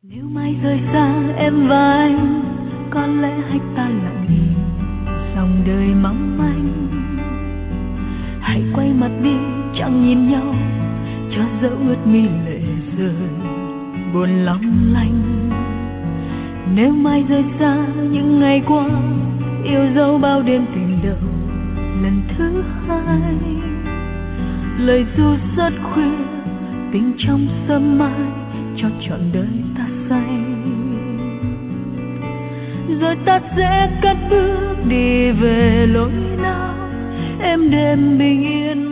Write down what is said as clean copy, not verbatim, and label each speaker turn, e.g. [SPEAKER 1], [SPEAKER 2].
[SPEAKER 1] Nếu mai rời xa em và anh, có lẽ hai ta lặng im dòng đời mong manh. Hãy quay mặt đi chẳng nhìn nhau, cho dẫu ướt mi lệ rơi buồn long lanh. Nếu mai rời xa những ngày qua, yêu dấu bao đêm tình đầu lần thứ hai. Lời ru rất khuya, tình trong sớm mai, cho trọn đời ta say. Rồi ta sẽ cất bước đi về lối nào, em đêm bình yên